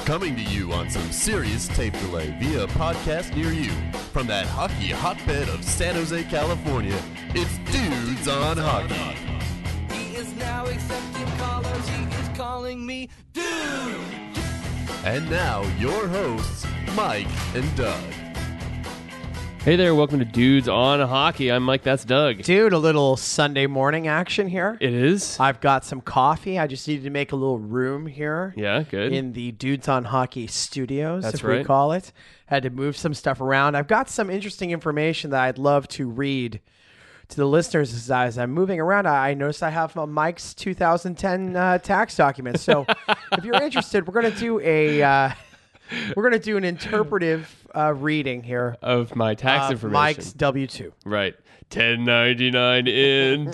Coming to you on some serious tape delay via a podcast near you. From that hockey hotbed of San Jose, California, it's Dudes on Hockey. He is now accepting callers. He is calling me dude. And now, your hosts, Mike and Doug. Hey there, welcome to Dudes on Hockey. I'm Mike, that's Doug. Dude, a little Sunday morning action here. It is? I've got some coffee. I just needed to make a little room here. Yeah, good. In the Dudes on Hockey studios, That's if we right. call it. Had to move some stuff around. I've got some interesting information that I'd love to read to the listeners as I'm moving around. I noticed I have Mike's 2010 tax documents. So if you're interested, we're going to do an interpretive reading here Of my tax information. Mike's W-2. Right. $10.99 in,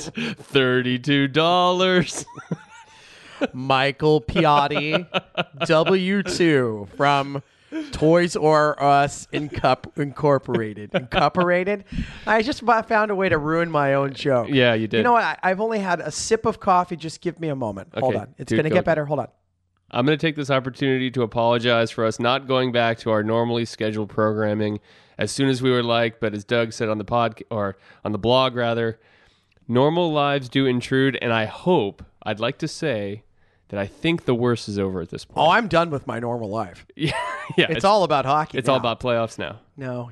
$32. Michael Piatti, W-2 from Toys R Us Incorporated. Incorporated? I just found a way to ruin my own joke. Yeah, you did. You know what? I've only had a sip of coffee. Just give me a moment. Hold Okay, on. It's dude, going to go. get better. Hold on. I'm going to take this opportunity to apologize for us not going back to our normally scheduled programming as soon as we would like, but as Doug said on the or on the blog rather, normal lives do intrude, and I'd like to say that I think the worst is over at this point. Oh, I'm done with my normal life. yeah, It's all about hockey. It's now. all about playoffs now. No,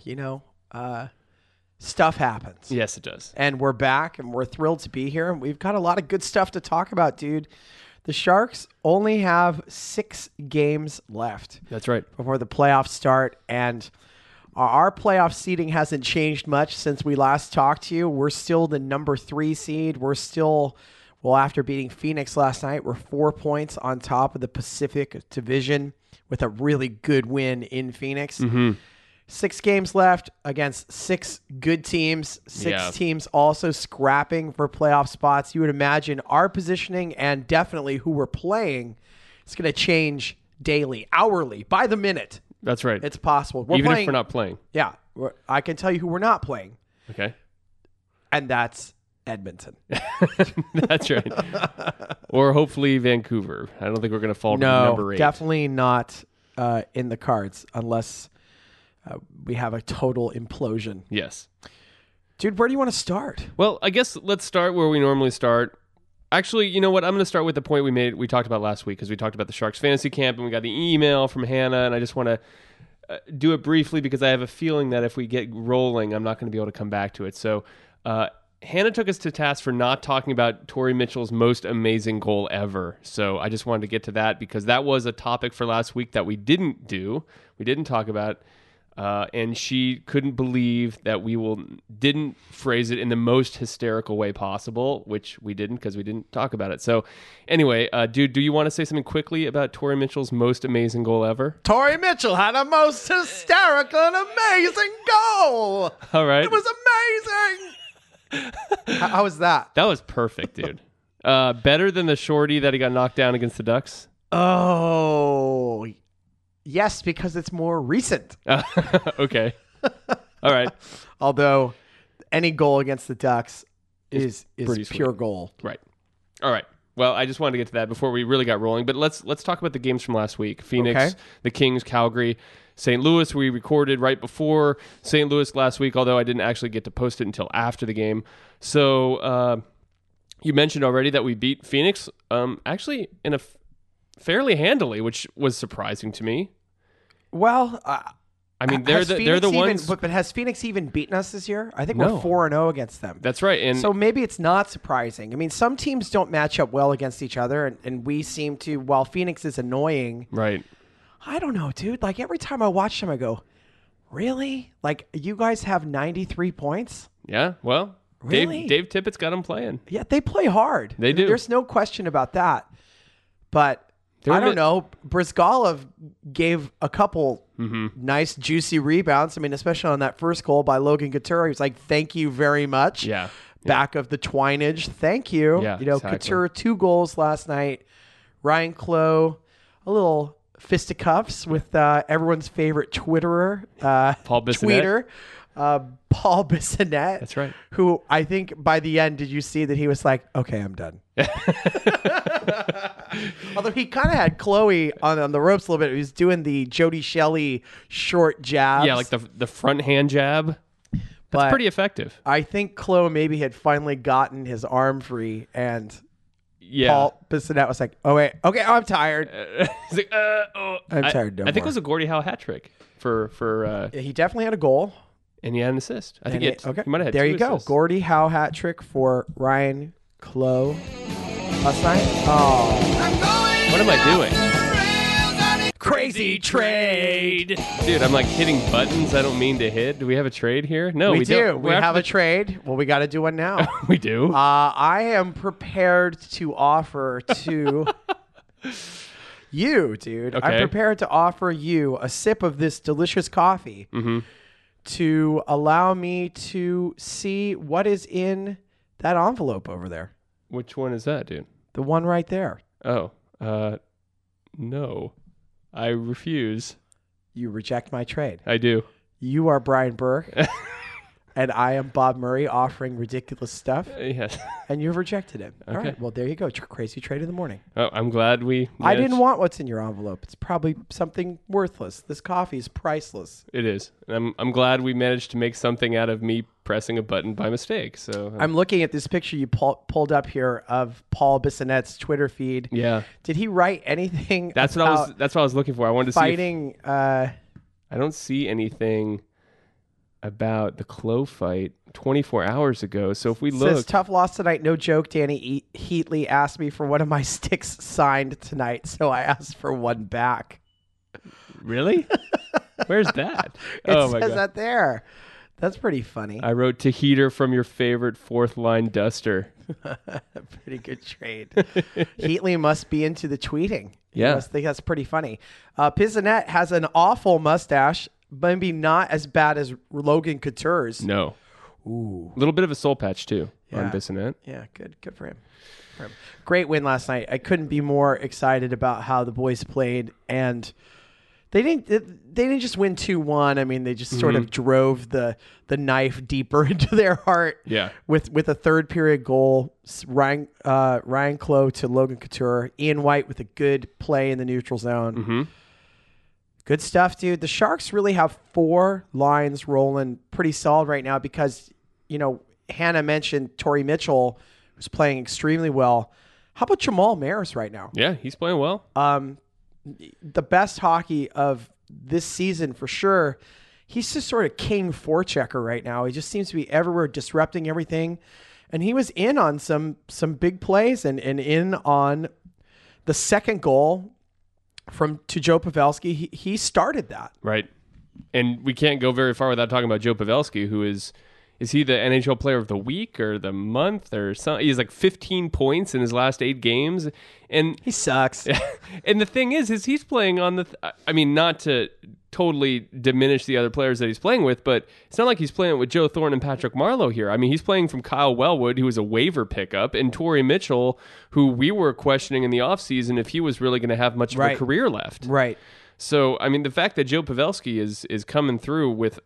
stuff happens. Yes, it does. And we're back, and we're thrilled to be here. And we've got a lot of good stuff to talk about, dude. The Sharks only have 6 games left That's right. before the playoffs start, and our playoff seeding hasn't changed much since we last talked to you. We're still the number 3 seed. We're still, after beating Phoenix last night, we're 4 points on top of the Pacific Division with a really good win in Phoenix. Mm-hmm. 6 games left against 6 good teams, 6 teams also scrapping for playoff spots. You would imagine our positioning and definitely who we're playing is going to change daily, hourly, by the minute. That's right. It's possible. Even if we're not playing. Yeah. I can tell you who we're not playing, Okay. and that's Edmonton. That's right. Or hopefully Vancouver. I don't think we're going to fall to number 8. Definitely not in the cards unless we have a total implosion. Yes. Dude, where do you want to start? Well, I guess let's start where we normally start. Actually, you know what? I'm going to start with the point we talked about last week, because we talked about the Sharks fantasy camp and we got the email from Hannah, and I just want to do it briefly because I have a feeling that if we get rolling, I'm not going to be able to come back to it. So Hannah took us to task for not talking about Torrey Mitchell's most amazing goal ever. So I just wanted to get to that because that was a topic for last week that we didn't do. We didn't talk about. And she couldn't believe that we didn't phrase it in the most hysterical way possible, which we didn't because we didn't talk about it. So anyway, dude, do you want to say something quickly about Torrey Mitchell's most amazing goal ever? Torrey Mitchell had a most hysterical and amazing goal. All right. It was amazing. How was that? That was perfect, dude. Better than the shorty that he got knocked down against the Ducks? Oh, yes, because it's more recent. Okay. All right. Although any goal against the Ducks is pretty pure sweet. goal. Right. All right. Well, I just wanted to get to that before we really got rolling. But let's talk about the games from last week. Phoenix, Okay. the Kings, Calgary, St. Louis. We recorded right before St. Louis last week, although I didn't actually get to post it until after the game. So you mentioned already that we beat Phoenix actually in a fairly handily, which was surprising to me. Well, I mean, they're the ones. But has Phoenix even beaten us this year? I think No. we're 4-0 against them. That's right. And So maybe it's not surprising. I mean, some teams don't match up well against each other, and we seem to. While Phoenix is annoying, right. I don't know, dude. Like every time I watch them, I go, "Really? Like you guys have 93 points? Yeah. Well, Really? Dave Tippett's got them playing. Yeah, they play hard. They do. There's no question about that. But They're I in don't it- know. Brizgalov gave a couple Mm-hmm. nice, juicy rebounds. I mean, especially on that first goal by Logan Couture. He was like, "Thank you very much." Yeah. Back of the twinage. Thank you. Yeah, You know, exactly. Couture, 2 goals last night. Ryan Clough, a little fisticuffs with everyone's favorite Twitterer, Paul Bissonnette. tweeter, Paul Bissonnette. That's right. Who I think by the end, did you see that he was like, "Okay, I'm done." Although he kind of had Chloe on the ropes a little bit. He was doing the Jody Shelley short jabs. Yeah, like the front hand jab. That's But pretty effective. I think Chloe maybe had finally gotten his arm free, and Yeah. Paul Bissonnette was like, "Oh wait, okay, I'm tired." He's like, I'm tired no I think it more. was a Gordie Howe hat trick for He definitely had a goal. and he had an assist. I think Okay, he might have had there two you go. assists. Gordie Howe hat trick for Ryan Chloe last night. Oh, What am I doing? crazy trade. Dude, I'm like hitting buttons I don't mean to hit. Do we have a trade here? No, We we do. don't. We We're have after a trade. Well, we got to do one now. we do. I am prepared to offer to you, dude. I'm Okay. prepared to offer you a sip of this delicious coffee to allow me to see what is in that envelope over there. Which one is that, dude? The one right there. Oh, no. I refuse. You reject my trade. I do. You are Brian Burke, and I am Bob Murray offering ridiculous stuff, Yes. and you've rejected it. All Okay. right. Well, there you go. Crazy trade in the morning. Oh, I'm glad we I didn't managed- want what's in your envelope. It's probably something worthless. This coffee is priceless. It is. And I'm glad we managed to make something out of me pressing a button by mistake. So I'm looking at this picture you pulled up here of Paul Bissonnette's Twitter feed. yeah. Did he write anything? That's what I was looking for. I wanted to fighting. see I don't see anything about the Chloe fight 24 hours ago. So if we Says look, tough loss tonight. No joke. Danny Heatley asked me for one of my sticks signed tonight, so I asked for one back. really? Where's that? It Oh my says god. that there. That's pretty funny. I wrote to heater from your favorite fourth line duster. Pretty good trade. Heatley must be into the tweeting. He Yeah. must think that's pretty funny. Bissonnette has an awful mustache, maybe not as bad as Logan Couture's. No. Ooh. A little bit of a soul patch too Yeah. on Bissonnette. Yeah, good for him. Great win last night. I couldn't be more excited about how the boys played, and they didn't just win 2-1. I mean, they just sort of drove the knife deeper into their heart. Yeah. With a third period goal, Ryan Chloe to Logan Couture, Ian White with a good play in the neutral zone. Good stuff, dude. The Sharks really have four lines rolling pretty solid right now because, Hannah mentioned Torrey Mitchell, who's playing extremely well. How about Jamal Maris right now? Yeah, he's playing well. The best hockey of this season for sure. He's just sort of king forechecker right now. He just seems to be everywhere, disrupting everything. And he was in on some big plays and in on the second goal to Joe Pavelski. He started that. Right. And we can't go very far without talking about Joe Pavelski, who is he the NHL player of the week or the month or something? He's like 15 points in his last 8 games. And He sucks. and the thing is he's playing on not to totally diminish the other players that he's playing with, but it's not like he's playing with Joe Thornton and Patrick Marleau here. I mean, he's playing from Kyle Wellwood, who was a waiver pickup, and Torrey Mitchell, who we were questioning in the offseason if he was really going to have much of a Right. career left. Right. So, I mean, the fact that Joe Pavelski is coming through with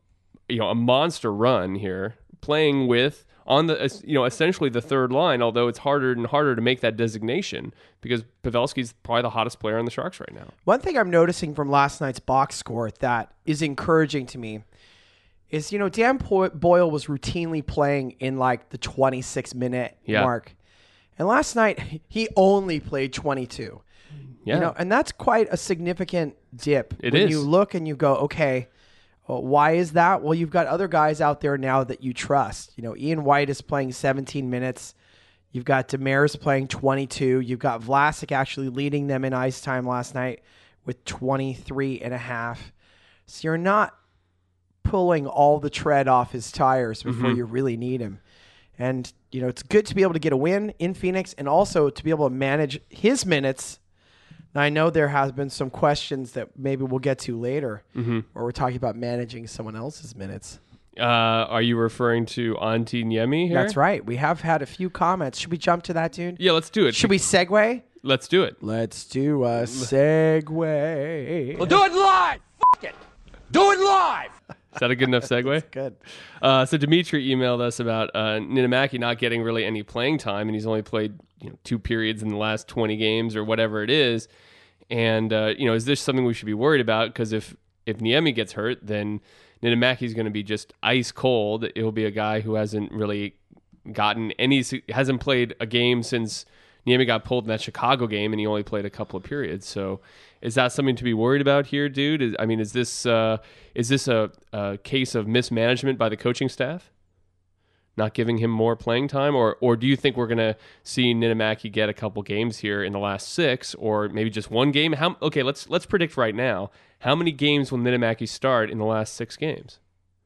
a monster run here, playing with on the essentially the third line, although it's harder and harder to make that designation because Pavelski's probably the hottest player on the Sharks right now. One thing I'm noticing from last night's box score that is encouraging to me is, Dan Boyle was routinely playing in like the 26-minute mark. And last night, he only played 22. Yeah. And that's quite a significant dip. It when is. you look and you go, okay, why is that? Well, you've got other guys out there now that you trust. Ian White is playing 17 minutes. You've got Demers playing 22. You've got Vlasic actually leading them in ice time last night with 23 and a half. So you're not pulling all the tread off his tires before you really need him. And, it's good to be able to get a win in Phoenix and also to be able to manage his minutes. Now, I know there has been some questions that maybe we'll get to later where we're talking about managing someone else's minutes. Are you referring to Antti Niemi here? That's right. We have had a few comments. Should we jump to that, dude? Yeah, let's do it. Should we segue? Let's do it. Let's do a segue. Well, do it live! F*** it! Do it live! that a good enough segue? Good. So Dimitri emailed us about Ninamaki not getting really any playing time, and he's only played 2 periods in the last 20 games or whatever it is. And is this something we should be worried about? Because if Niemi gets hurt, then Ninamaki's going to be just ice cold. It'll be a guy who hasn't really hasn't played a game since Niemi got pulled in that Chicago game, and he only played a couple of periods. So is that something to be worried about here, dude? Is this a case of mismanagement by the coaching staff? Not giving him more playing time? Or do you think we're going to see Ninamaki get a couple games here in the last 6, or maybe just one game? Let's predict right now. How many games will Ninamaki start in the last 6 games?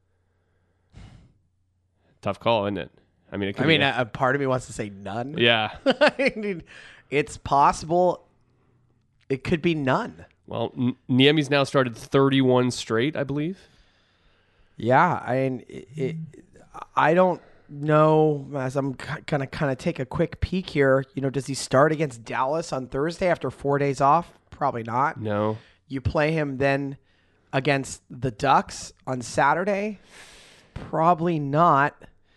Tough call, isn't it? A part of me wants to say none. Yeah. It's possible. It could be none. Well, Niemi's now started 31 straight, I believe. Yeah, I don't know. As I'm gonna kind of take a quick peek here, does he start against Dallas on Thursday after 4 days off? Probably not. No. You play him then against the Ducks on Saturday? Probably not.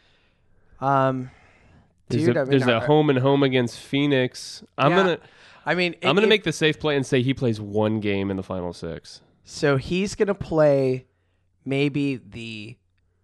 There's a home and home against Phoenix. I'm gonna make the safe play and say he plays 1 game in the final 6. So he's gonna play maybe the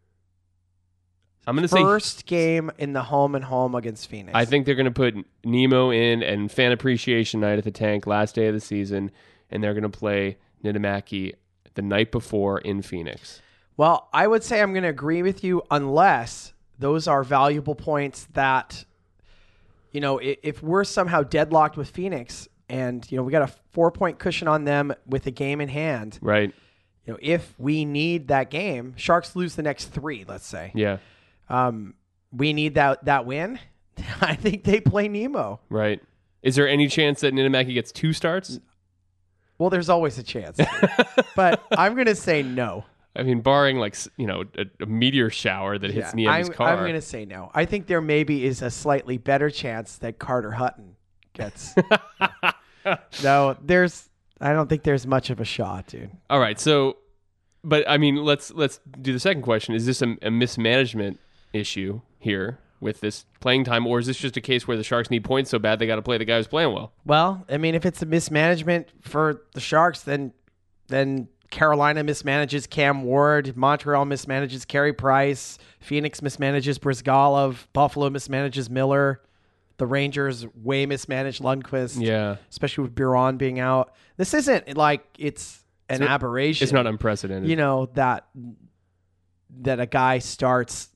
first game in the home and home against Phoenix. I think they're gonna put Nemo in and fan appreciation night at the Tank last day of the season, and they're gonna play Ninamaki the night before in Phoenix. Well, I would say I'm gonna agree with you unless those are valuable points that, if we're somehow deadlocked with Phoenix and, we got a 4-point cushion on them with a game in hand. Right. If we need that game, Sharks lose the next 3, let's say. Yeah. We need that win. I think they play Nemo. Right. Is there any chance that Ninamaki gets 2 starts? Well, there's always a chance. But I'm going to say no. Barring a meteor shower that hits Niemi's car. I'm going to say no. I think there maybe is a slightly better chance that Carter Hutton gets. No, I don't think there's much of a shot, dude. All right, so, but let's do the second question. Is this a mismanagement issue here with this playing time, or is this just a case where the Sharks need points so bad they got to play the guy who's playing well? Well, if it's a mismanagement for the Sharks, then Carolina mismanages Cam Ward, Montreal mismanages Carey Price, Phoenix mismanages Brizgalov, Buffalo mismanages Miller, the Rangers way mismanaged Lundqvist. Yeah, especially with Biron being out. This isn't like it's an aberration. It's not unprecedented. That a guy starts.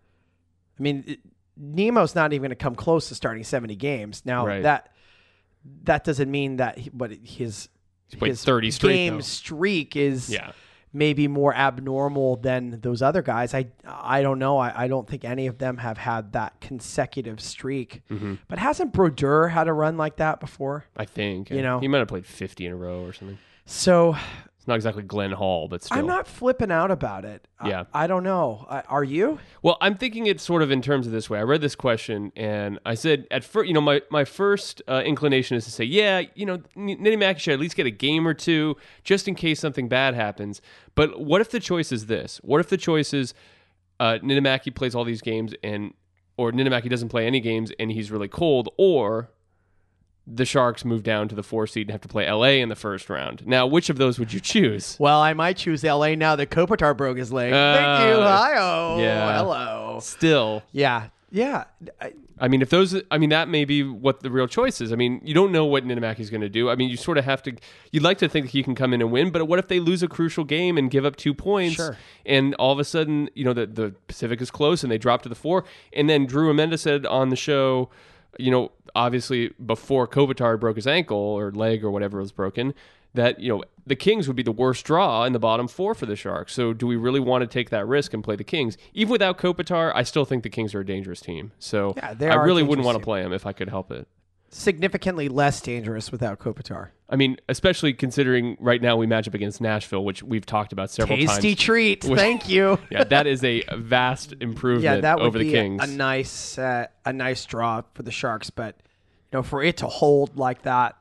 Nemo's not even going to come close to starting 70 games. Now right. that doesn't mean that his 30 straight, game streak is maybe more abnormal than those other guys. I don't know. I don't think any of them have had that consecutive streak. Mm-hmm. But hasn't Brodeur had a run like that before? I think. He might have played 50 in a row or something. So it's not exactly Glenn Hall, but still. I'm not flipping out about it. Yeah. I don't know. Are you? Well, I'm thinking it sort of in terms of this way. I read this question and I said at first, my first inclination is to say, Ninamaki should at least get a game or 2 just in case something bad happens. But what if the choice is this? What if the choice is Ninamaki plays all these games or Ninamaki doesn't play any games and he's really cold, or the Sharks move down to the 4 seed and have to play LA in the first round? Now, which of those would you choose? Well, I might choose LA now that Kopitar broke his leg. Thank you. Hi-oh. Yeah. Hello. Still. Yeah. Yeah. If those, that may be what the real choice is. You don't know what Ninamaki's going to do. You sort of have to, you'd like to think he can come in and win, but what if they lose a crucial game and give up 2 points? Sure. And all of a sudden, the Pacific is close and they drop to the 4. And then Drew Amenda said on the show, obviously before Kopitar broke his ankle or leg or whatever was broken, that, the Kings would be the worst draw in the bottom 4 for the Sharks. So do we really want to take that risk and play the Kings? Even without Kopitar, I still think the Kings are a dangerous team. So I really wouldn't want to play them if I could help it. Significantly less dangerous without Kopitar. Especially considering right now we match up against Nashville, which we've talked about several times. Tasty treat. Thank you. Yeah, that is a vast improvement that would over the be Kings. A nice draw for the Sharks, but for it to hold like that,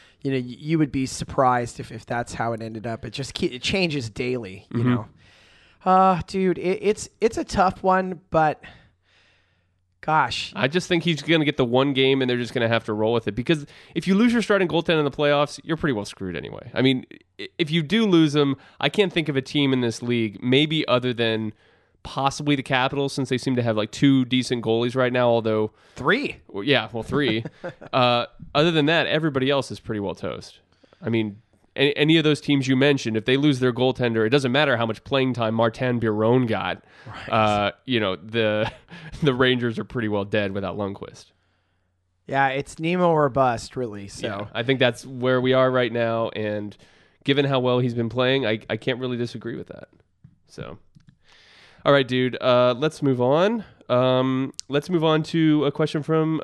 you would be surprised if that's how it ended up. It changes daily, you know. Dude, it's a tough one, but gosh. I just think he's going to get the one game and they're just going to have to roll with it, because if you lose your starting goaltender in the playoffs, you're pretty well screwed anyway. I mean, if you do lose him, I can't think of a team in this league, maybe other than possibly the Capitals, since they seem to have like 2 decent goalies right now, although 3. Yeah, well, 3. Other than that, everybody else is pretty well toast. I mean, any of those teams you mentioned, if they lose their goaltender, it doesn't matter how much playing time Martin Biron got. Right. The Rangers are pretty well dead without Lundqvist. Yeah, it's Nemo or bust, really. So yeah, I think that's where we are right now, and given how well he's been playing, I can't really disagree with that. So, all right, dude, let's move on. Let's move on to a question from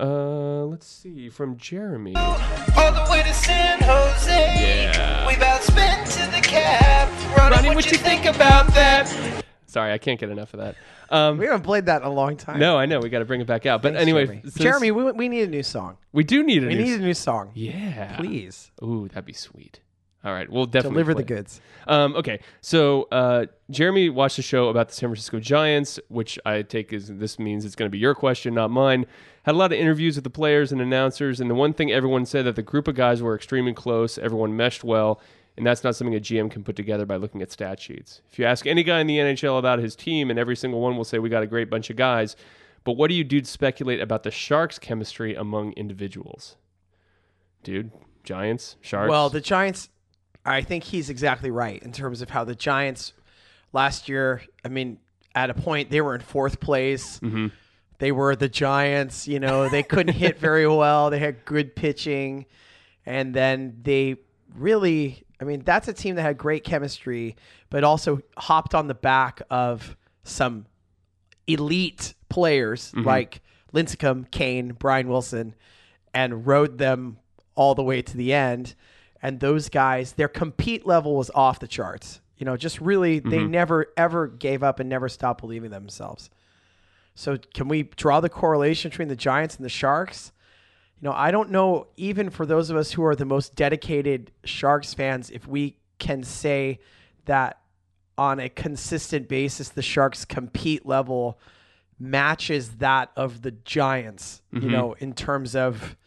from Jeremy. All the way to San Jose. Yeah. We about spent to the cap. Ronnie, what you think about that? Sorry, I can't get enough of that. we haven't played that in a long time. No, I know. We got to bring it back out. But Thanks, anyway. Jeremy, we need a new song. We do need We need a new song. Yeah. Please. Ooh, that'd be sweet. All right, we'll definitely deliver play the goods. Okay, so Jeremy watched a show about the San Francisco Giants, which I take as this means it's going to be your question, not mine. Had a lot of interviews with the players and announcers, and the one thing everyone said that the group of guys were extremely close, everyone meshed well, and that's not something a GM can put together by looking at stat sheets. If you ask any guy in the NHL about his team, and every single one will say we got a great bunch of guys, but what do you do to speculate about the Sharks' chemistry among individuals? Dude, Giants, Sharks? Well, the Giants, I think he's exactly right in terms of how the Giants last year, I mean, at a point they were in 4th place. Mm-hmm. They were the Giants, they couldn't hit very well. They had good pitching. And then they really, that's a team that had great chemistry, but also hopped on the back of some elite players like Lincecum, Kane, Brian Wilson, and rode them all the way to the end. And those guys, their compete level was off the charts. Just really, they never, ever gave up and never stopped believing in themselves. So can we draw the correlation between the Giants and the Sharks? I don't know, even for those of us who are the most dedicated Sharks fans, if we can say that on a consistent basis, the Sharks' compete level matches that of the Giants, in terms of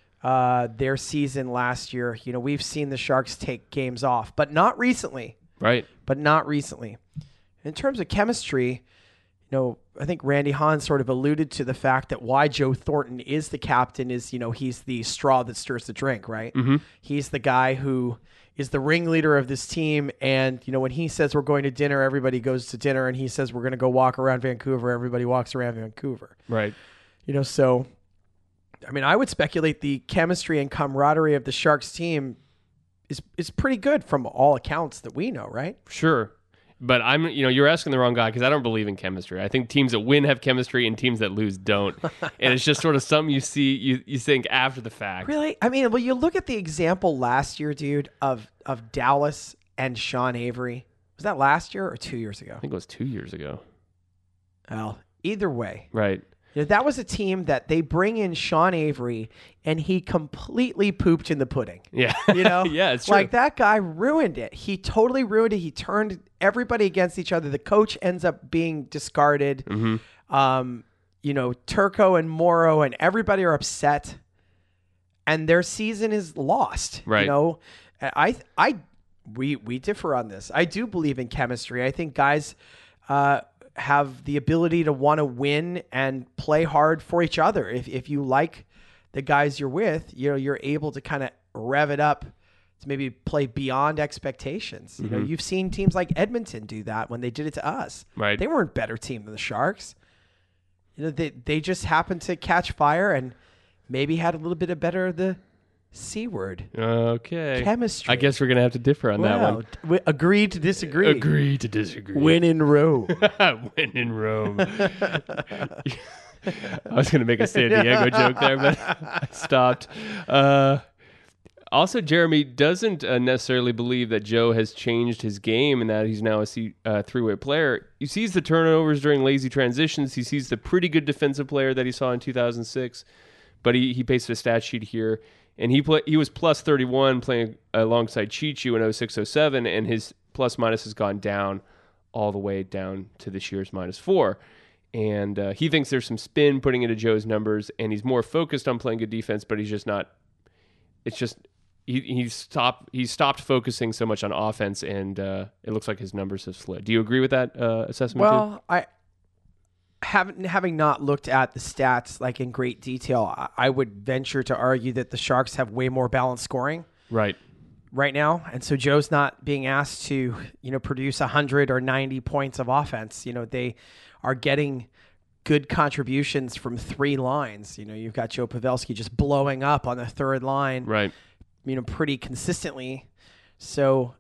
their season last year. We've seen the Sharks take games off, but not recently. Right. But not recently. In terms of chemistry, I think Randy Hahn sort of alluded to the fact that why Joe Thornton is the captain is, he's the straw that stirs the drink, right? Mm-hmm. He's the guy who is the ringleader of this team. And, when he says we're going to dinner, everybody goes to dinner. And he says we're going to go walk around Vancouver, everybody walks around Vancouver. Right. So, I would speculate the chemistry and camaraderie of the Sharks team is pretty good from all accounts that we know, right? Sure. But you're asking the wrong guy, because I don't believe in chemistry. I think teams that win have chemistry and teams that lose don't. And it's just sort of something you see, you think after the fact. Really? Well, you look at the example last year, dude, of Dallas and Sean Avery. Was that last year or 2 years ago? I think it was 2 years ago. Well, either way. Right. That was a team that they bring in Sean Avery, and he completely pooped in the pudding. Yeah. Yeah, it's true. Like, that guy ruined it. He totally ruined it. He turned everybody against each other. The coach ends up being discarded. Mm-hmm. Turco and Morrow and everybody are upset, and their season is lost. Right. We differ on this. I do believe in chemistry. I think guys have the ability to want to win and play hard for each other. If you like the guys you're with, you're able to kind of rev it up to maybe play beyond expectations. Mm-hmm. You've seen teams like Edmonton do that when they did it to us. Right. They weren't a better team than the Sharks. They just happened to catch fire and maybe had a little bit of better the C word. Okay. Chemistry. I guess we're going to have to differ on that one. Agree to disagree. Agree to disagree. Win in Rome. Win in Rome. I was going to make a San Diego joke there, but I stopped. Also, Jeremy doesn't necessarily believe that Joe has changed his game and that he's now a three-way player. He sees the turnovers during lazy transitions. He sees the pretty good defensive player that he saw in 2006, but he pasted a stat sheet here. And he was plus 31 playing alongside Chichu in 06-07, and his plus-minus has gone down all the way down to this year's -4. And he thinks there's some spin putting into Joe's numbers, and he's more focused on playing good defense, but he's just not. It's just he's stopped focusing so much on offense, and it looks like his numbers have slid. Do you agree with that assessment? Well, I having not looked at the stats like in great detail, I would venture to argue that the Sharks have way more balanced scoring right now, and so Joe's not being asked to produce 100 or 90 points of offense. They are getting good contributions from 3 lines. You've got Joe Pavelski just blowing up on the third line, right? Pretty consistently. So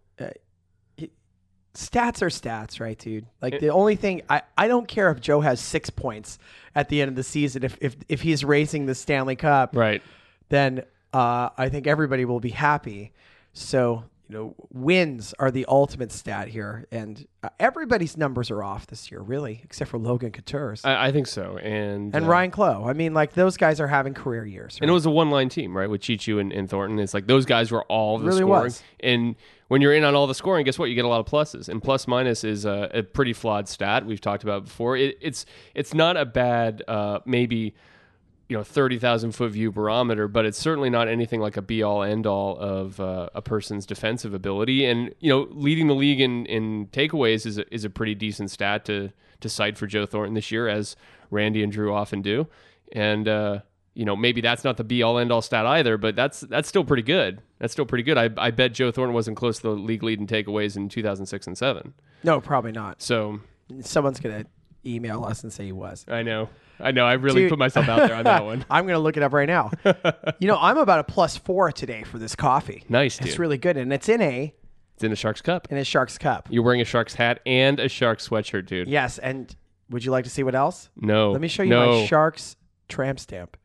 stats are stats, right, dude? Like the only thing I don't care if Joe has 6 points at the end of the season. If he's raising the Stanley Cup, Right. then I think everybody will be happy. So wins are the ultimate stat here, and everybody's numbers are off this year, really, except for Logan Couture's I think so, and Ryan Clough. I mean, like those guys are having career years, right? And it was a one-line team, right, with Chichu and Thornton. It's like those guys were all the Really scoring. was. And when you're in on all the scoring, guess what? You get a lot of pluses. And plus minus is a pretty flawed stat we've talked about before. It's not a bad maybe 30,000 foot view barometer, but it's certainly not anything like a be all end all of a person's defensive ability. And leading the league in takeaways is a pretty decent stat to cite for Joe Thornton this year, as Randy and Drew often do. And maybe that's not the be all end all stat either, but that's still pretty good. That's still pretty good. I bet Joe Thornton wasn't close to the league lead in takeaways in 2006 and 7. No, probably not. So Someone's gonna email us and say he was. I know. I really Dude. put myself out there on that one. I'm going to look it up right now. I'm about a +4 today for this coffee. Nice, dude. It's really good, and it's in a Sharks Cup. Sharks Cup. You're wearing a Sharks hat and a Sharks sweatshirt, dude. Yes, and would you like to see what else? No. Let me show you my Sharks tramp stamp.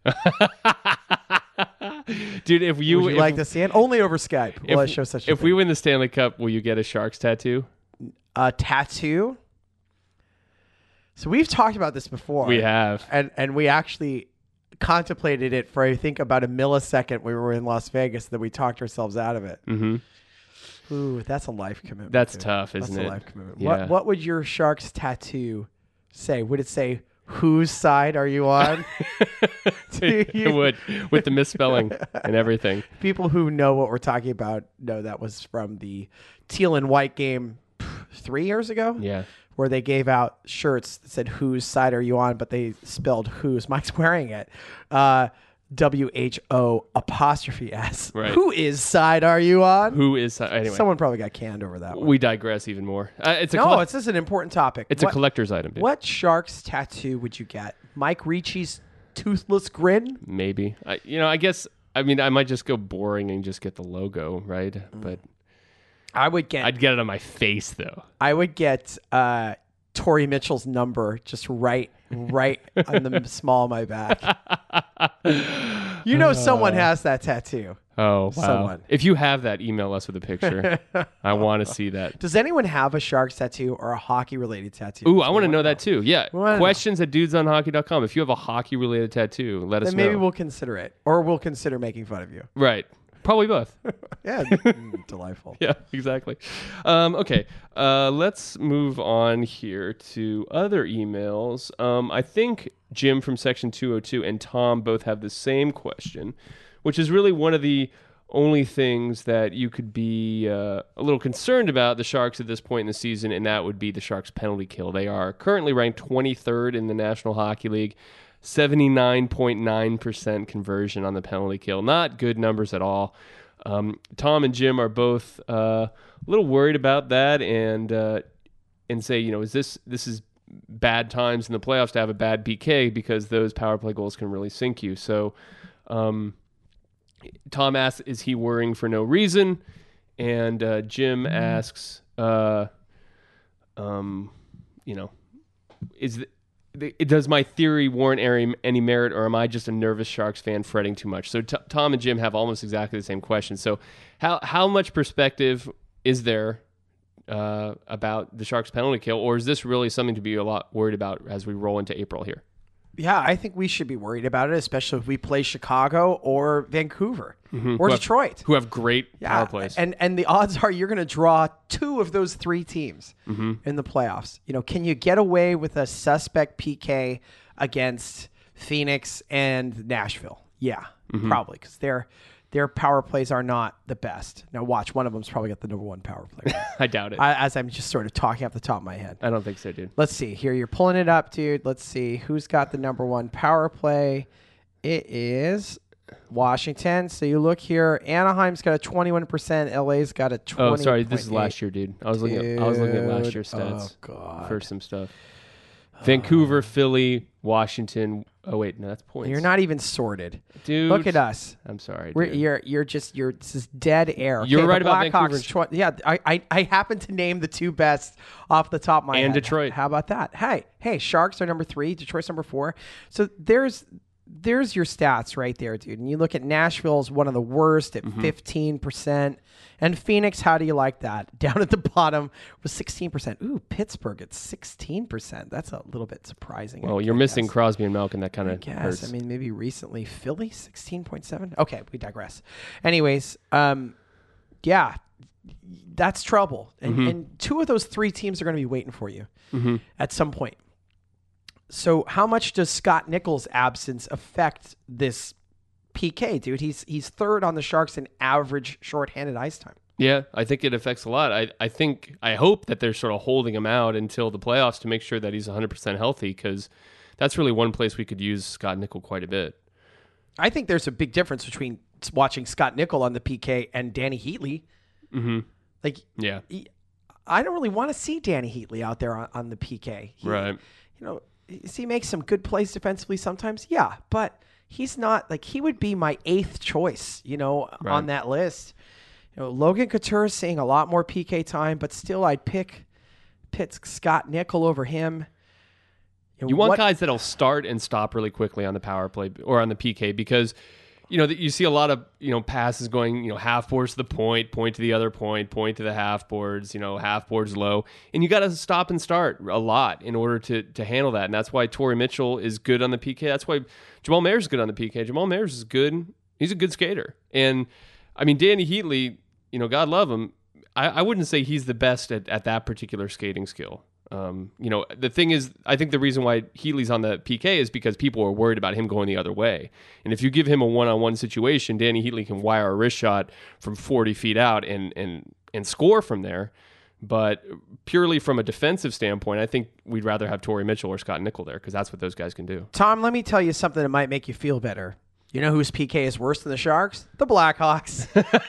Dude, if you Would you like to see it? Only over Skype will I show such a If thing. we win the Stanley Cup, will you get a Sharks tattoo? A tattoo? So we've talked about this before. We have. And we actually contemplated it for, I think, about a millisecond. We were in Las Vegas, then we talked ourselves out of it. Mm-hmm. Ooh, that's a life commitment. That's dude. tough, isn't That's it? a life commitment. Yeah. What would your Sharks tattoo say? Would it say, whose side are you on? It would, with the misspelling and everything. People who know what we're talking about know that was from the teal and white game 3 years ago. Yeah. Where they gave out shirts that said, whose side are you on? But they spelled whose. Mike's wearing it. WHO''S. Right. Whose side are you on? Who is... Anyway, Someone probably got canned over that one. we digress even more. It's a No, it's just an important topic. it's a collector's item, dude. What Sharks tattoo would you get? Mike Ricci's toothless grin? Maybe. I guess... I might just go boring and just get the logo, right? But I'd I'd get it on my face, though. I would get Torrey Mitchell's number just right on the small of my back. Someone has that tattoo. Oh, wow. Someone. If you have that, email us with a picture. I want to see that. Does anyone have a Sharks tattoo or a hockey-related tattoo? Ooh, I want to know that too. Yeah. wanna know. Questions at dudesonhockey.com. If you have a hockey-related tattoo, let us Then know. maybe we'll consider it. Or we'll consider making fun of you. Right. Probably both. Yeah. Delightful. Yeah, exactly. Okay. Let's move on here to other emails. I think Jim from Section 202 and Tom both have the same question, which is really one of the only things that you could be a little concerned about the Sharks at this point in the season, and that would be the Sharks' penalty kill. They are currently ranked 23rd in the National Hockey League, 79.9% conversion on the penalty kill. Not good numbers at all. Tom and Jim are both a little worried about that and say, is this is bad times in the playoffs to have a bad PK because those power play goals can really sink you. So Tom asks, is he worrying for no reason? And Jim asks, does my theory warrant any merit, or am I just a nervous Sharks fan fretting too much? So Tom and Jim have almost exactly the same question. So how much perspective is there about the Sharks penalty kill, or is this really something to be a lot worried about as we roll into April here? Yeah, I think we should be worried about it, especially if we play Chicago or Vancouver or Detroit. Who have great power plays. And the odds are you're going to draw 2 of those 3 teams in the playoffs. Can you get away with a suspect PK against Phoenix and Nashville? Yeah, probably, because their power plays are not the best. Now watch, one of them's probably got the number 1 power play. I doubt it. As I'm just sort of talking off the top of my head. I don't think so, dude. Let's see. Here, you're pulling it up, dude. Let's see. Who's got the number 1 power play? It is Washington. So you look here. Anaheim's got a 21%. LA's got a 20%. Oh, sorry. This is last year, dude. I was looking at last year's stats. Oh, God. For some stuff. Vancouver, Philly, Washington. Oh, wait. No, that's points. You're not even sorted. Dude. Look at us. I'm sorry, We're, dude. you're this is dead air. You're right the about Blackhawks. Vancouver. Yeah, I happen to name the 2 best off the top of my head. And Detroit. How about that? Hey, Sharks are number 3. Detroit's number 4. So there's your stats right there, dude. And you look at Nashville's one of the worst at 15%. And Phoenix, how do you like that? Down at the bottom was 16%. Ooh, Pittsburgh at 16%. That's a little bit surprising. Well, you're missing Crosby and Malkin. That kind of hurts. I mean, maybe recently Philly, 16.7. Okay, we digress. Anyways, yeah, that's trouble. And 2 of those 3 teams are going to be waiting for you at some point. So how much does Scott Nichols' absence affect this PK, dude? He's 3rd on the Sharks in average shorthanded ice time. Yeah, I think it affects a lot. I hope that they're sort of holding him out until the playoffs to make sure that he's 100% healthy, because that's really one place we could use Scott Nichol quite a bit. I think there's a big difference between watching Scott Nichol on the PK and Danny Heatley. Like, yeah, I don't really want to see Danny Heatley out there on the PK. Right. He makes some good plays defensively sometimes. Yeah, but he's not like, he would be my 8th choice, on that list. Logan Couture is seeing a lot more PK time, but still I'd pick Scott Nichol over him. You want guys that'll start and stop really quickly on the power play or on the PK, because you see a lot of passes going half boards to the point to the other point to the half boards, half boards low, and you got to stop and start a lot in order to handle that. And that's why Torrey Mitchell is good on the PK. That's why Jamal Mayers is good on the PK. Jamal Mayers is good. He's a good skater. And I mean, Danny Heatley, God love him, I wouldn't say he's the best at that particular skating skill. The thing is, I think the reason why Heatley's on the PK is because people are worried about him going the other way. And if you give him a one-on-one situation, Danny Heatley can wire a wrist shot from 40 feet out and score from there. But purely from a defensive standpoint, I think we'd rather have Torrey Mitchell or Scott Nichol there, because that's what those guys can do. Tom, let me tell you something that might make you feel better. You know whose PK is worse than the Sharks? The Blackhawks,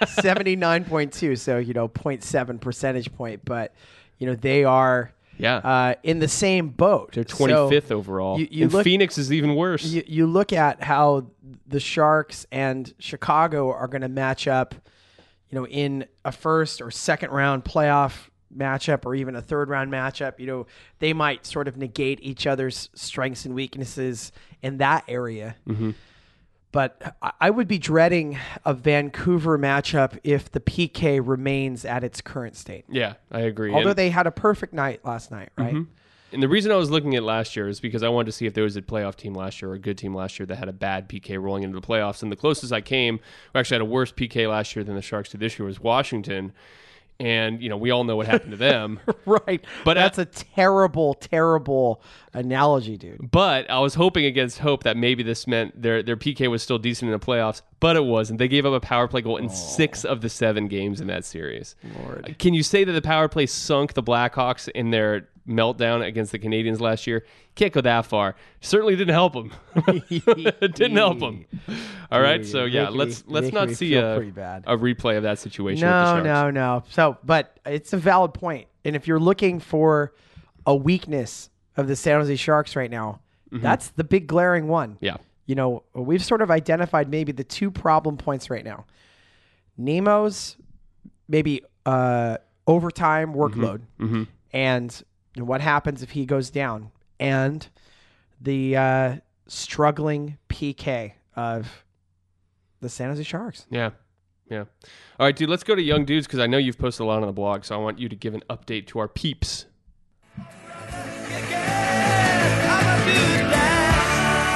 79.2. So, 0.7 percentage point. But, they are in the same boat. They're 25th overall. Phoenix is even worse. You look at how the Sharks and Chicago are going to match up, in a first or second round playoff matchup, or even a third round matchup. They might sort of negate each other's strengths and weaknesses in that area. But I would be dreading a Vancouver matchup if the PK remains at its current state. Yeah, I agree. Although they had a perfect night last night, right? And the reason I was looking at last year is because I wanted to see if there was a playoff team last year or a good team last year that had a bad PK rolling into the playoffs. And the closest I came, we actually had a worse PK last year than the Sharks did this year, was Washington. And, we all know what happened to them. Right. But that's a terrible, terrible analogy, dude. But I was hoping against hope that maybe this meant their PK was still decent in the playoffs, but it wasn't. They gave up a power play goal in 6 of the 7 games in that series. Lord. Can you say that the power play sunk the Blackhawks in their meltdown against the Canadiens last year? Can't go that far. Certainly didn't help them. It didn't help them. All right, so yeah, let's not see a replay of that situation. with the Sharks. No. So, but it's a valid point. And if you're looking for a weakness of the San Jose Sharks right now, that's the big glaring one. Yeah. We've sort of identified maybe the 2 problem points right now. Nemo's maybe overtime workload, and what happens if he goes down, and the struggling PK of the San Jose Sharks. Yeah. All right, dude, let's go to Young Dudes, because I know you've posted a lot on the blog, so I want you to give an update to our peeps.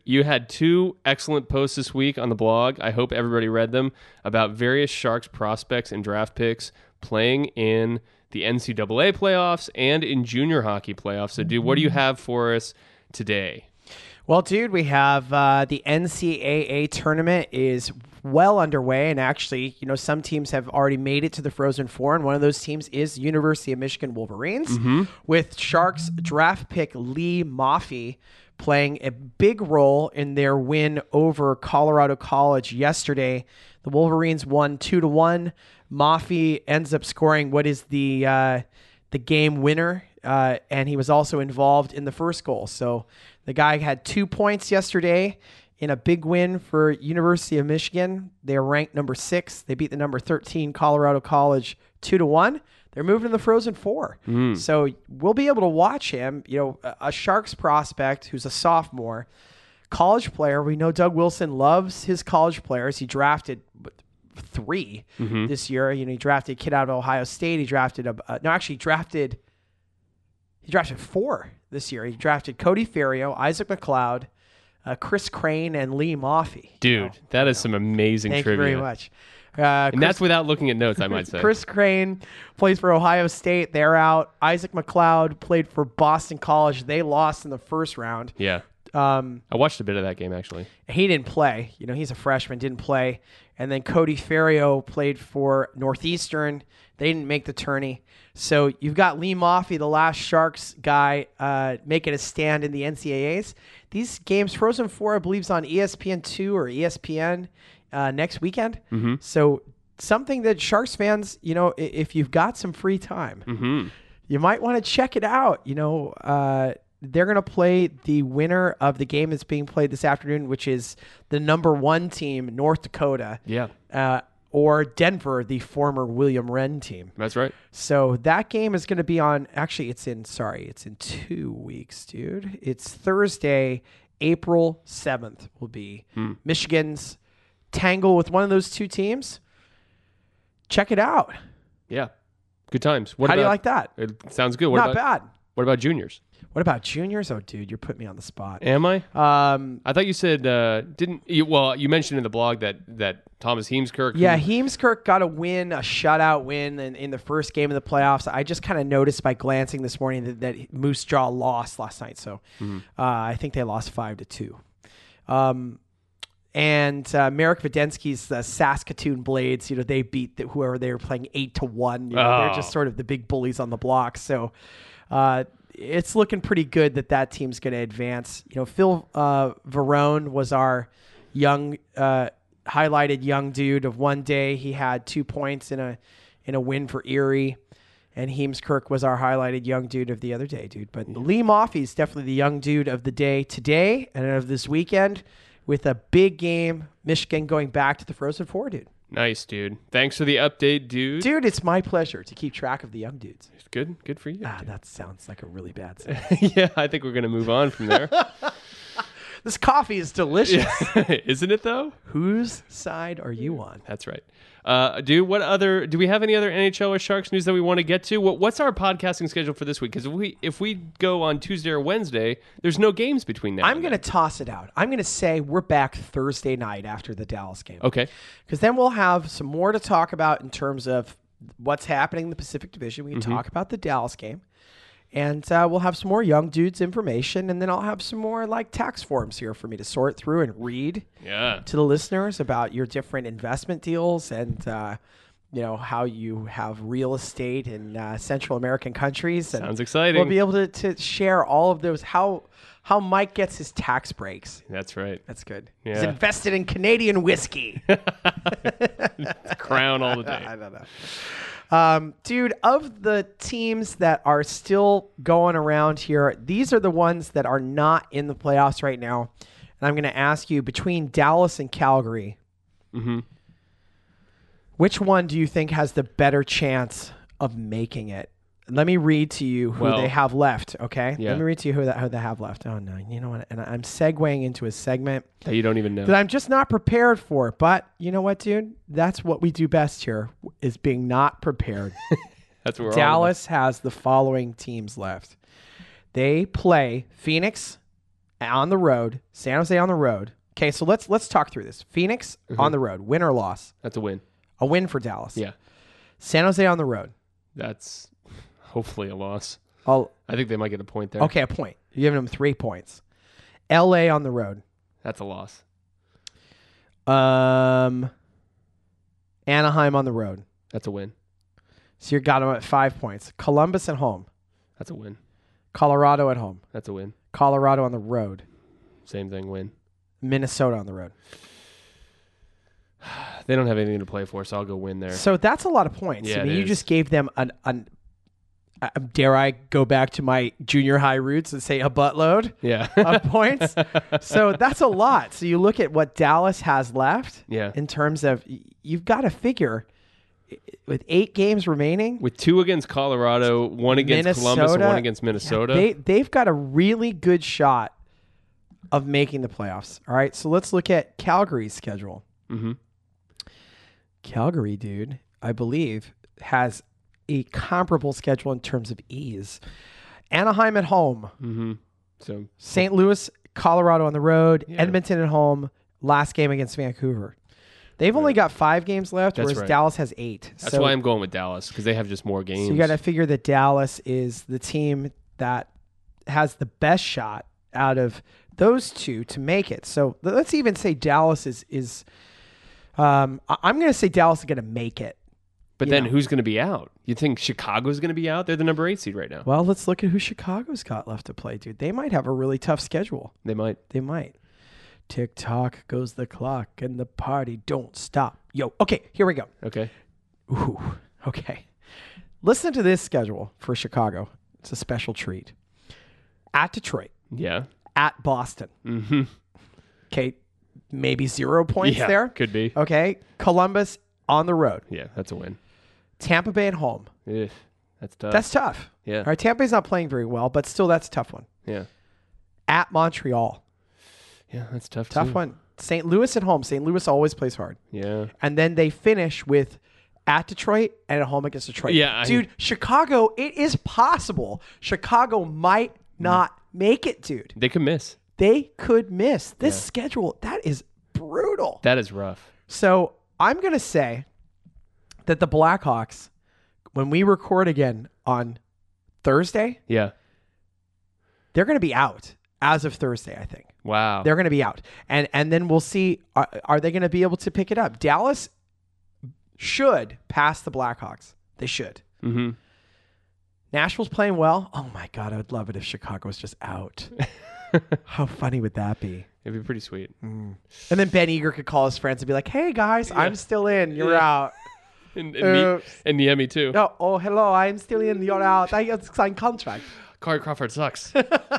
you had 2 excellent posts this week on the blog. I hope everybody read them about various Sharks prospects and draft picks playing in the NCAA playoffs and in junior hockey playoffs. So, dude, what do you have for us today? Well, dude, we have the NCAA tournament is well underway, and actually, some teams have already made it to the Frozen Four, and one of those teams is University of Michigan Wolverines, with Sharks draft pick Lee Maffey playing a big role in their win over Colorado College yesterday. The Wolverines won 2-1. Maffey ends up scoring what is the game winner, and he was also involved in the first goal. So the guy had 2 points yesterday in a big win for University of Michigan. They're ranked number 6. They beat the number 13 Colorado College 2-1. They're moving to the Frozen Four. So we'll be able to watch him, a Sharks prospect who's a sophomore, college player. We know Doug Wilson loves his college players. He drafted 3 this year. He drafted a kid out of Ohio State. He drafted he drafted 4 this year. He drafted Cody Ferrio, Isaac McLeod, Chris Crane, and Lee Maffey. Dude, that is some amazing Thank trivia. you very much. And that's without looking at notes, I might say. Chris Crane plays for Ohio State. They're out. Isaac McLeod played for Boston College. They lost in the first round. Yeah. I watched a bit of that game, actually. He didn't play. He's a freshman, didn't play. And then Cody Ferrio played for Northeastern. They didn't make the tourney. So you've got Lee Maffey, the last Sharks guy, making a stand in the NCAAs. These games, Frozen Four, I believe, is on ESPN2 or ESPN next weekend. So something that Sharks fans, if you've got some free time, you might want to check it out. They're going to play the winner of the game that's being played this afternoon, which is the number 1 team, North Dakota. Yeah. Or Denver, the former William Wren team. That's right. So that game is going to be on, actually, it's in 2 weeks, dude. It's Thursday, April 7th will be Michigan's tangle with one of those 2 teams. Check it out. Yeah. Good times. How do you like that? It sounds good. Not bad. What about juniors? What about juniors? Oh, dude, you're putting me on the spot. Am I? I thought you said you mentioned in the blog that Thomas Heemskirk. Yeah, Heemskirk got a shutout win in the first game of the playoffs. I just kind of noticed by glancing this morning that Moose Jaw lost last night. So I think they lost 5-2. And Marek Vidensky's Saskatoon Blades, they beat whoever they were playing 8-1. They're just sort of the big bullies on the block. So it's looking pretty good that team's going to advance. Phil Verone was our highlighted young dude of one day. He had 2 points in a win for Erie. And Heemskirk was our highlighted young dude of the other day, dude. But Lee Maffey is definitely the young dude of the day today and of this weekend, with a big game, Michigan going back to the Frozen Four, dude. Nice, dude. Thanks for the update, dude. Dude, it's my pleasure to keep track of the young dudes. Good for you. That sounds like a really bad thing. Yeah, I think we're going to move on from there. This coffee is delicious. Isn't it, though? Whose side are you on? That's right. Do we have any other NHL or Sharks news that we want to get to? What's our podcasting schedule for this week? Because if we go on Tuesday or Wednesday, there's no games between now. I'm going to toss it out. I'm going to say we're back Thursday night after the Dallas game. Okay. Because then we'll have some more to talk about in terms of what's happening in the Pacific Division. We can talk about the Dallas game. And we'll have some more young dudes information, and then I'll have some more tax forms here for me to sort through and read to the listeners about your different investment deals and how you have real estate in Central American countries. And sounds exciting. We'll be able to share all of those, how Mike gets his tax breaks. That's right. That's good. Yeah. He's invested in Canadian whiskey. Crown all the day. I don't know. Dude, of the teams that are still going around here, these are the ones that are not in the playoffs right now. And I'm going to ask you, between Dallas and Calgary, which one do you think has the better chance of making it? Let me read to you who they have left, okay? Yeah. Let me read to you who they have left. Oh, no. You know what? And I'm segueing into a segment that you don't even know. That I'm just not prepared for. But you know what, dude? That's what we do best here, is being not prepared. That's what we're Dallas has the following teams left. They play Phoenix on the road. San Jose on the road. Okay, so let's talk through this. Phoenix on the road. Win or loss? That's a win. A win for Dallas. Yeah. San Jose on the road. That's hopefully a loss. Oh, I think they might get a point there. okay, a point. You're giving them 3 points. LA on the road. That's a loss. Anaheim on the road. That's a win. So you got them at 5 points. Columbus at home. That's a win. Colorado at home. That's a win. Colorado on the road. Same thing, win. Minnesota on the road. They don't have anything to play for, so I'll go win there. So that's a lot of points. Yeah, I mean, it you is. just gave them dare I go back to my junior high roots and say a buttload Yeah. of points? So that's a lot. So you look at what Dallas has left Yeah. in terms of you've got to figure with 8 games remaining. With 2 against Colorado, 1 against Columbus, and 1 against Minnesota. They've got a really good shot of making the playoffs. All right, so let's look at Calgary's schedule. Mm-hmm. Calgary, dude, I believe, has a comparable schedule in terms of ease. Anaheim at home. Mm-hmm. So St. Louis, Colorado on the road. Yeah. Edmonton at home. Last game against Vancouver. They've only got 5 games left, That's whereas right. Dallas has 8. that's why I'm going with Dallas, because they have just more games. So you got to figure that Dallas is the team that has the best shot out of those two to make it. So let's even say Dallas is I'm going to say Dallas is going to make it. But you then know. who's going to be out? You think Chicago's going to be out? They're the number 8 seed right now. Well, let's look at who Chicago's got left to play, dude. They might have a really tough schedule. They might. They might. Tick tock goes the clock and the party don't stop. Yo, okay, here we go. Okay. Ooh, okay. Listen to this schedule for Chicago. It's a special treat. At Detroit, Yeah. at Boston. Mm-hmm. Okay, maybe 0 points Yeah, there. could be. Okay, Columbus on the road. Yeah, that's a win. Tampa Bay at home. Ugh, that's tough. That's tough. Yeah. All right, Tampa Bay's not playing very well, but still that's a tough one. Yeah. At Montreal. Yeah, that's tough Tough too. one. St. Louis at home. St. Louis always plays hard. Yeah. And then they finish with at Detroit and at home against Detroit. Yeah, dude, Chicago, it is possible Chicago might not make it, dude. They could miss. They could miss. This schedule, that is brutal. That is rough. So I'm going to say that the Blackhawks, when we record again on Thursday, Yeah. they're going to be out as of Thursday, I think. Wow. They're going to be out. And then we'll see, are they going to be able to pick it up? Dallas should pass the Blackhawks. They should. Mm-hmm. Nashville's playing well. Oh, my God. I would love it if Chicago was just out. How funny would that be? It'd be pretty sweet. And then Ben Eager could call his friends and be like, hey, guys, I'm still in. You're out. And Oops. Niemi too. No, oh, hello. I'm still in. You're out. I got signed contract. Corey Crawford sucks.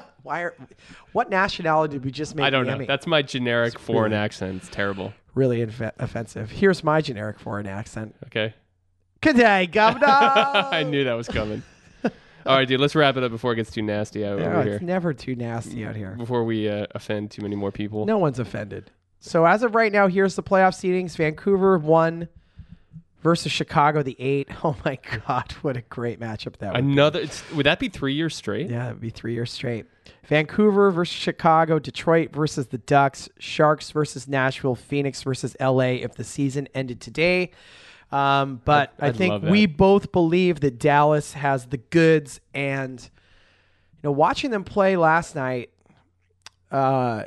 What nationality did we just make? I don't know. Niemi? That's my generic foreign really- accent. It's terrible. Really offensive. Here's my generic foreign accent. Okay. Good day, Governor. I knew that was coming. All right, dude. Let's wrap it up before it gets too nasty No, over here. it's never too nasty out here. Before we offend too many more people. No one's offended. So as of right now, here's the playoff seedings. Vancouver 1 versus Chicago the 8. Oh my God, what a great matchup that would be. Another. Would that be 3 years straight? Yeah, it'd be 3 years straight. Vancouver versus Chicago, Detroit versus the Ducks, Sharks versus Nashville, Phoenix versus LA if the season ended today. But I I'd think love that. we both believe that Dallas has the goods, and watching them play last night, I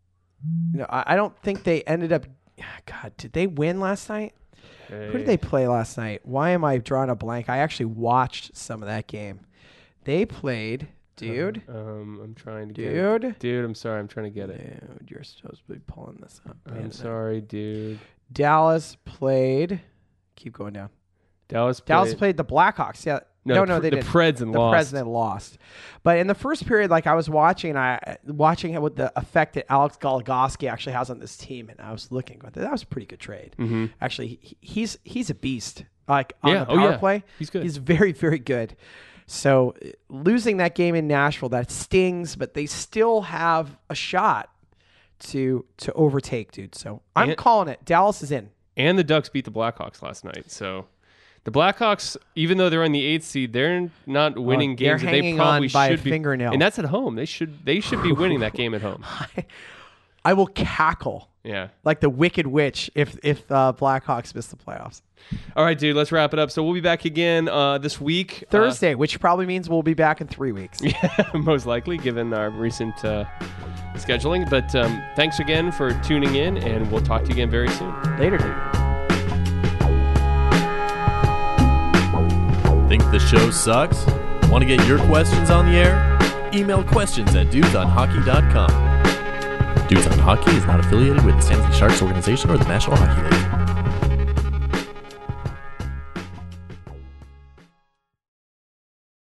don't think they ended up. God, did they win last night? Who did they play last night? Why am I drawing a blank? I actually watched some of that game. They played, dude. I'm trying to get it. Dude. Dude, I'm sorry. I'm trying to get it. Dude, you're supposed to be pulling this up. I'm sorry, dude. Dallas played. Keep going down. Dallas played the Blackhawks. Yeah. No, they the didn't. Preds and The lost. President lost. But in the first period, like I was watching what the effect that Alex Goligoski actually has on this team, and I was looking. That was a pretty good trade. Mm-hmm. Actually, he's a beast. Like on Yeah. the power play, He's good. He's very, very good. So losing that game in Nashville, that stings, but they still have a shot to overtake, dude. So I'm calling it. Dallas is in. And the Ducks beat the Blackhawks last night, so The Blackhawks, even though they're on the 8th seed, they're not winning games they're that they hanging probably on by a should be. fingernail. And that's at home. They should be winning that game at home. I will cackle Yeah. like the Wicked Witch if Blackhawks miss the playoffs. All right, dude, let's wrap it up. So we'll be back again this week. Thursday, which probably means we'll be back in 3 weeks. Most likely, given our recent scheduling. But thanks again for tuning in, and we'll talk to you again very soon. Later, dude. Think the show sucks? Want to get your questions on the air? Email questions at dudesonhockey.com. Dudes on Hockey is not affiliated with the San Jose Sharks organization or the National Hockey League.